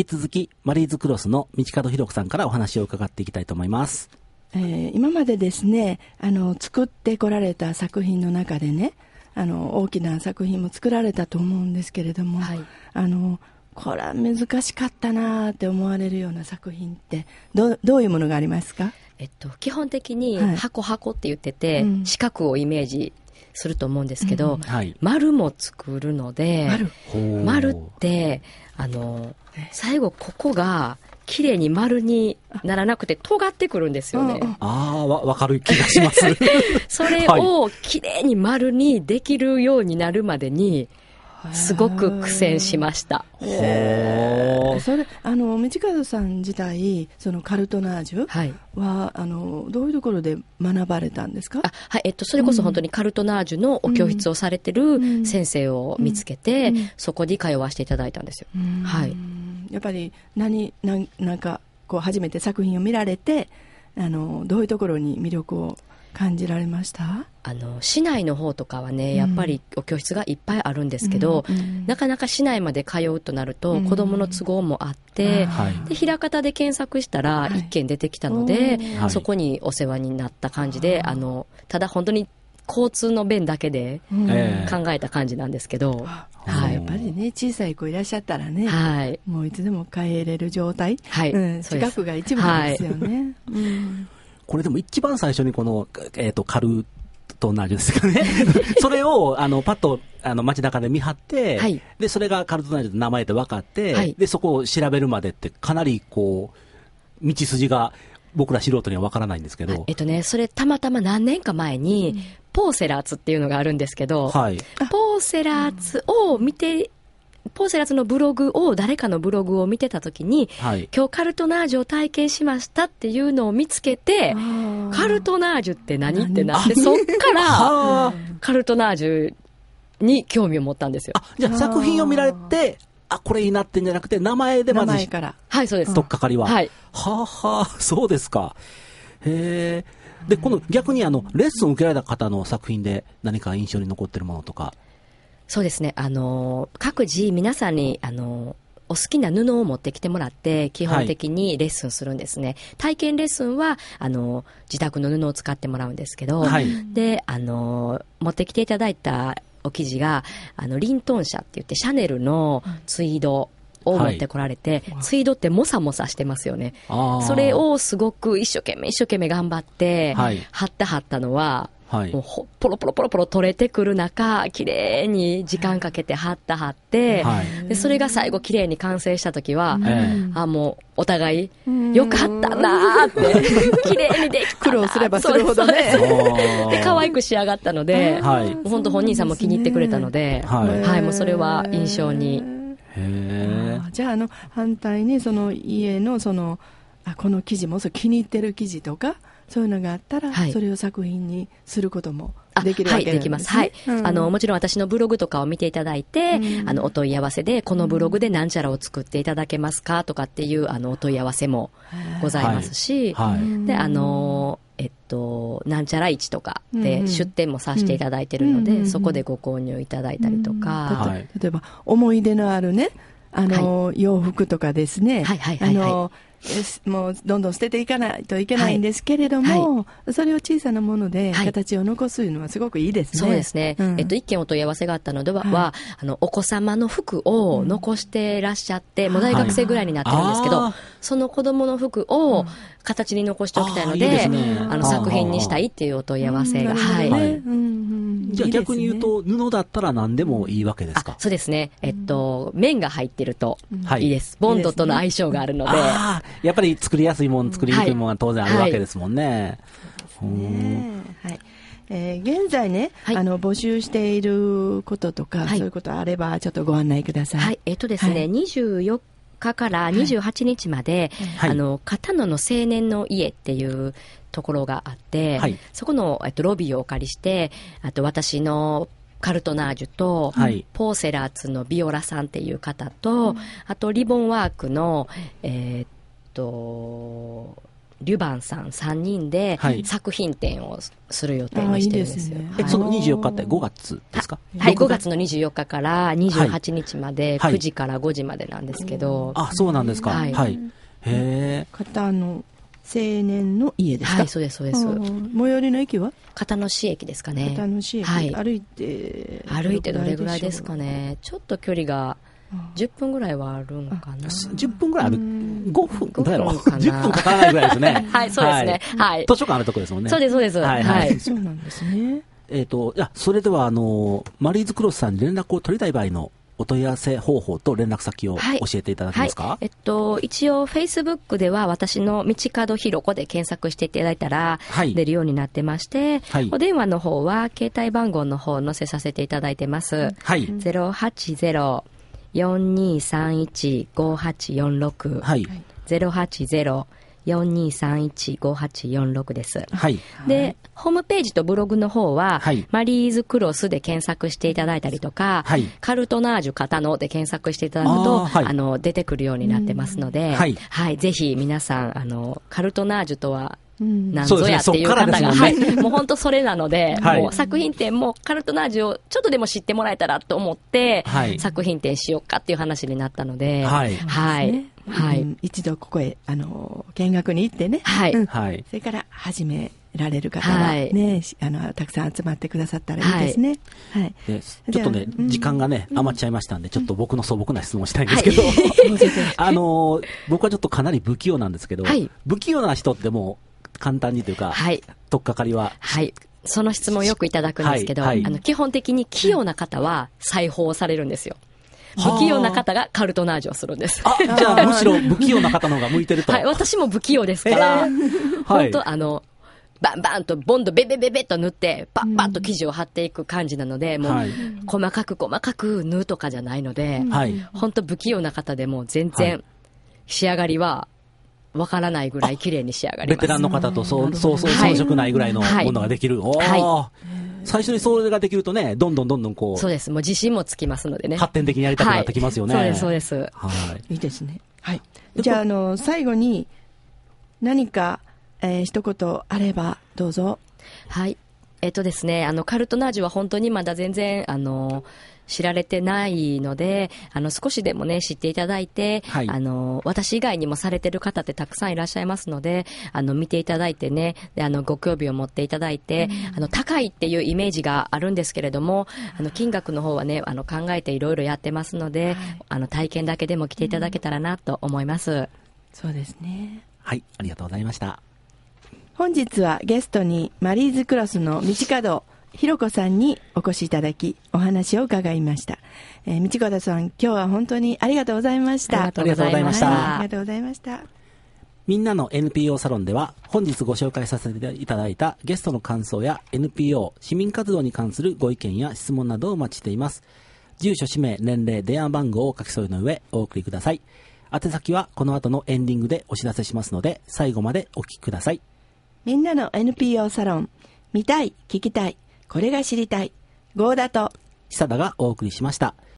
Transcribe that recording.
引き続きマリーズクロスの道門博子さんからお話を伺っていきたいと思います。 今までですね、作ってこられた作品の中でね、大きな作品も作られたと思うんですけれども、はい、これは難しかったなって思われるような作品ってどういうものがありますか？ 基本的に箱って言ってて、四角をイメージすると思うんですけど、丸も作るので、丸って最後ここが綺麗に丸にならなくて尖ってくるんですよね。 わかる気がしますそれを綺麗に丸にできるようになるまでにすごく苦戦しました。 それ道門さん自体そのカルトナージュは、どういうところで学ばれたんですか？ はい、それこそ本当にカルトナージュのお教室をされてる先生を見つけて、そこに通わせていただいたんですよ。はい。 やっぱりなんかこう初めて作品を見られてどういうところに魅力を感じられました？ 市内の方とかはね、やっぱりお教室がいっぱいあるんですけど、なかなか市内まで通うとなると、子供の都合もあって、で枚方で検索したら1件出てきたので、そこにお世話になった感じで、ただ本当に交通の便だけで考えた感じなんですけど、 やっぱりね、小さい子いらっしゃったらね、もういつでも帰れる状態、近くが一番ですよね。 これでも一番最初にこの、カルトナージュですかねそれをパッと街中で見張って、でそれがカルトナージュって名前で分かって、でそこを調べるまでってかなりこう道筋が僕ら素人には分からないんですけど、 それたまたま何年か前に、ポーセラーツっていうのがあるんですけど、ポーセラーツを見て、ポーセラーツのブログを、誰かのブログを見てたときに、今日カルトナージュを体験しましたっていうのを見つけて、カルトナージュって何ってなって、そっからカルトナージュに興味を持ったんですよ。 じゃあ作品を見られて、これになってんじゃなくて、名前でまず、 名前から。 はい、そうです。 とっかかりは。そうですか。へー。で、この逆にレッスンを受けられた方の作品で何か印象に残ってるものとか。 そうですね。各自皆さんに、お好きな布を持ってきてもらって、基本的にレッスンするんですね。体験レッスンは、自宅の布を使ってもらうんですけど、で、持ってきていただいたお生地が、リントン社って言って、シャネルのツイードを持ってこられて、ツイードってもさもさしてますよね。それをすごく一生懸命頑張って、貼ったのは、もうポロポロ取れてくる中、綺麗に時間かけて貼って、でそれが最後綺麗に完成した時は、もうお互いよかったなーって綺麗にできた苦労すればするほどねで可愛く仕上がったので、本当本人さんも気に入ってくれたので、もうそれは印象に。 じゃあ反対にその家のこの生地も気に入ってる生地とかそういうのがあったら、それを作品にすることもできるわけなんですね。できます。 もちろん私のブログとかを見ていただいて、お問い合わせでこのブログでなんちゃらを作っていただけますかとかっていうお問い合わせもございますし、でなんちゃら市とかで出店もさせていただいてるので、そこでご購入いただいたりとか、 例えば思い出のあるね洋服とかですね、もうどんどん捨てていかないといけないんですけれども、それを小さなもので形を残すのはすごくいいですね。 そうですね。一件お問い合わせがあったのでは、お子様の服を残してらっしゃって、もう大学生ぐらいになってるんですけど、その子供の服を形に残しておきたいので、作品にしたいっていうお問い合わせが。 じゃあ逆に言うと、布だったら何でもいいわけですか？ そうですね。面が入ってるといいです。ボンドとの相性があるので。 やっぱり作りやすいもん、作りにくいもんが当然あるわけですもんね。 現在ね、募集していることとか、そういうことあればちょっとご案内ください。 ですね、24日から28日まで、片野の青年の家っていうところがあって、そこの、ロビーをお借りして、あと私のカルトナージュと、ポーセラーツのビオラさんっていう方と、あとリボンワークの、 リュバンさん3人で作品展をする予定にしてるんですよ。 いいですね。 その24日って5月ですか？ はい、5月の24日から28日まで、9時から5時までなんですけど。 あ、そうなんですか。はい。へえ。 片野青年の家ですか？ はい、そうです、そうです。 最寄りの駅は片野市駅ですかね。 片野市駅。 はい。 歩いてどれぐらいですかね。ちょっと距離が10分ぐらいはあるんかな。 10分ぐらいある。5分かな。 10分かからないぐらいですね。 はい、そうですね。はい。 図書館あるとこですもんね。 そうです、そうです。はい。 そうなんですね。 それでは、マリーズクロスさんに連絡を取りたい場合のお問い合わせ方法と連絡先を教えていただけますか？ 一応、Facebook では私の道門ひろこで検索していただいたら、出るようになってまして、お電話の方は、携帯番号の方を載せさせていただいてます。はい。080-4231-5846。はい。080-4231-5846 です。はい。で、ホームページとブログの方は、マリーズクロスで検索していただいたりとか、カルトナージュ片野で検索していただくと、出てくるようになってますので、はい。ぜひ皆さん、カルトナージュとは、何ぞやっていう方が、もう本当それなので、もう作品展もカルトナージュをちょっとでも知ってもらえたらと思って、作品展しようかっていう話になったので、はい。 一度ここへ、見学に行ってね、はい。それから始められる方がね、たくさん集まってくださったらいいですね。はい。 ちょっとね、時間がね、余っちゃいましたんで、ちょっと僕の素朴な質問したいんですけど、僕はちょっとかなり不器用なんですけど、不器用な人ってもう、簡単にというか、とっかかりは。はい。 その質問よくいただくんですけど、基本的に器用な方は裁縫されるんですよ。不器用な方がカルトナージュをするんです。 じゃあむしろ不器用な方の方が向いてると。 はい、私も不器用ですから、本当バンバンとボンドベベベベと塗って、パッパッと生地を貼っていく感じなので、もう、細かく縫うとかじゃないので、本当不器用な方でも全然仕上がりは、わからないぐらい綺麗に仕上がります。 ベテランの方とそう遜色ないぐらいのものができる。最初にそれができるとね、どんどんこう。 そうです。もう自信もつきますのでね。 発展的にやりたくなってきますよね。 そうです。はい。 いいですね。はい。じゃあ、最後に何か、一言あればどうぞ。 はい。ですね、カルトナージュは本当にまだ全然、知られてないので、少しでもね、知っていただいて、私以外にもされてる方ってたくさんいらっしゃいますので、見ていただいてね、で、ご興味を持っていただいて、高いっていうイメージがあるんですけれども、金額の方はね、考えていろいろやってますので、体験だけでも来ていただけたらなと思います。 そうですね。 はい、ありがとうございました。 本日はゲストにマリーズクロスの道門ひろこさんにお越しいただき、お話を伺いました。道門さん、今日は本当にありがとうございました。 ありがとうございました。 ありがとうございました。 みんなの NPO サロンでは、本日ご紹介させていただいたゲストの感想や NPO、市民活動に関するご意見や質問などをお待ちしています。住所、氏名、年齢、電話番号を書き添えの上、お送りください。宛先はこの後のエンディングでお知らせしますので、最後までお聞きください。 みんなの NPO サロン、見たい、聞きたい、これが知りたい。合田と久田がお送りしました。